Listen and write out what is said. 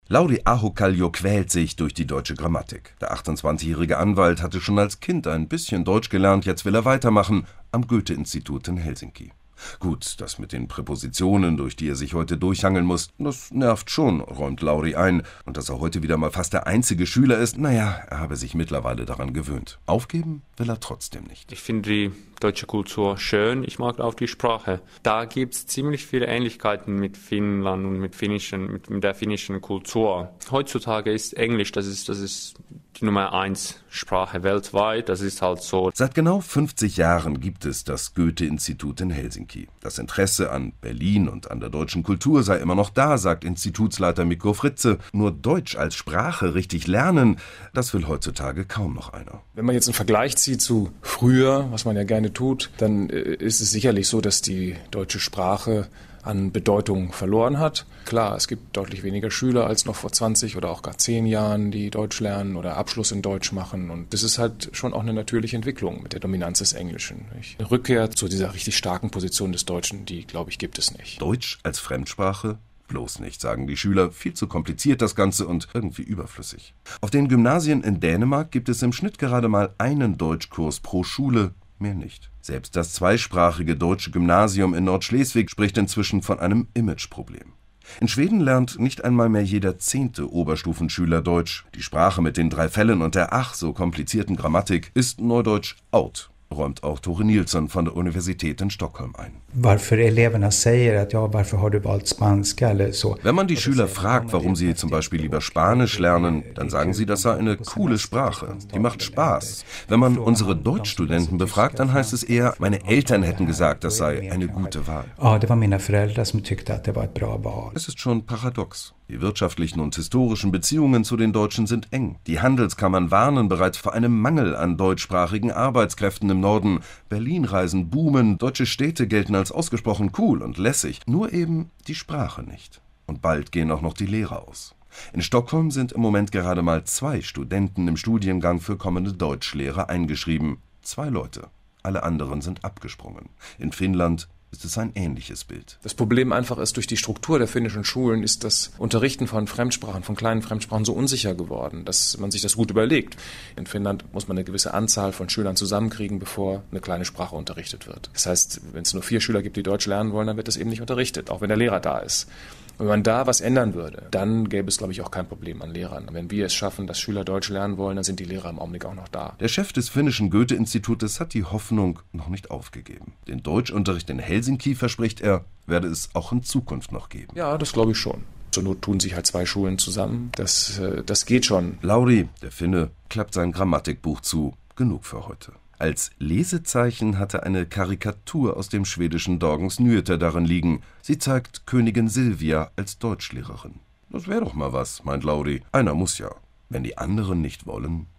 Lauri Ahokallio quält sich durch die deutsche Grammatik. Der 28-jährige Anwalt hatte schon als Kind ein bisschen Deutsch gelernt, jetzt will er weitermachen am Goethe-Institut in Helsinki. Gut, das mit den Präpositionen, durch die er sich heute durchhangeln muss, das nervt schon, räumt Lauri ein. Und dass er heute wieder mal fast der einzige Schüler ist, naja, er habe sich mittlerweile daran gewöhnt. Aufgeben will er trotzdem nicht. Ich finde die deutsche Kultur schön, ich mag auch die Sprache. Da gibt es ziemlich viele Ähnlichkeiten mit Finnland und mit der finnischen Kultur. Heutzutage ist Englisch, das ist die Nummer 1 Sprache weltweit, das ist halt so. Seit genau 50 Jahren gibt es das Goethe-Institut in Helsinki. Das Interesse an Berlin und an der deutschen Kultur sei immer noch da, sagt Institutsleiter Mikko Fritze. Nur Deutsch als Sprache richtig lernen, das will heutzutage kaum noch einer. Wenn man jetzt einen Vergleich zieht zu früher, was man ja gerne tut, dann ist es sicherlich so, dass die deutsche Sprache an Bedeutung verloren hat. Klar, es gibt deutlich weniger Schüler als noch vor 20 oder auch gar 10 Jahren, die Deutsch lernen oder Abschluss in Deutsch machen. Und das ist halt schon auch eine natürliche Entwicklung mit der Dominanz des Englischen. Eine Rückkehr zu dieser richtig starken Position des Deutschen, die, glaube ich, gibt es nicht. Deutsch als Fremdsprache? Bloß nicht, sagen die Schüler. Viel zu kompliziert das Ganze und irgendwie überflüssig. Auf den Gymnasien in Dänemark gibt es im Schnitt gerade mal einen Deutschkurs pro Schule, mehr nicht. Selbst das zweisprachige deutsche Gymnasium in Nordschleswig spricht inzwischen von einem Imageproblem. In Schweden lernt nicht einmal mehr jeder 10. Oberstufenschüler Deutsch. Die Sprache mit den 3 Fällen und der ach so komplizierten Grammatik ist neudeutsch out, räumt auch Tore Nilsson von der Universität in Stockholm ein. Wenn man die Schüler fragt, warum sie zum Beispiel lieber Spanisch lernen, dann sagen sie, das sei eine coole Sprache, die macht Spaß. Wenn man unsere Deutschstudenten befragt, dann heißt es eher, meine Eltern hätten gesagt, das sei eine gute Wahl. Es ist schon paradox. Die wirtschaftlichen und historischen Beziehungen zu den Deutschen sind eng. Die Handelskammern warnen bereits vor einem Mangel an deutschsprachigen Arbeitskräften im Norden. Berlinreisen boomen, deutsche Städte gelten als ausgesprochen cool und lässig. Nur eben die Sprache nicht. Und bald gehen auch noch die Lehrer aus. In Stockholm sind im Moment gerade mal 2 Studenten im Studiengang für kommende Deutschlehrer eingeschrieben. 2 Leute. Alle anderen sind abgesprungen. In Finnland ist es ein ähnliches Bild. Das Problem einfach ist, durch die Struktur der finnischen Schulen ist das Unterrichten von Fremdsprachen, von kleinen Fremdsprachen so unsicher geworden, dass man sich das gut überlegt. In Finnland muss man eine gewisse Anzahl von Schülern zusammenkriegen, bevor eine kleine Sprache unterrichtet wird. Das heißt, wenn es nur 4 Schüler gibt, die Deutsch lernen wollen, dann wird das eben nicht unterrichtet, auch wenn der Lehrer da ist. Wenn man da was ändern würde, dann gäbe es, glaube ich, auch kein Problem an Lehrern. Wenn wir es schaffen, dass Schüler Deutsch lernen wollen, dann sind die Lehrer im Augenblick auch noch da. Der Chef des finnischen Goethe-Institutes hat die Hoffnung noch nicht aufgegeben. Den Deutschunterricht in Helsinki, verspricht er, werde es auch in Zukunft noch geben. Ja, das glaube ich schon. Zur Not tun sich halt 2 Schulen zusammen. Das geht schon. Lauri, der Finne, klappt sein Grammatikbuch zu. Genug für heute. Als Lesezeichen hatte eine Karikatur aus dem schwedischen Dagens Nyheter darin liegen. Sie zeigt Königin Silvia als Deutschlehrerin. Das wäre doch mal was, meint Lauri. Einer muss ja. Wenn die anderen nicht wollen.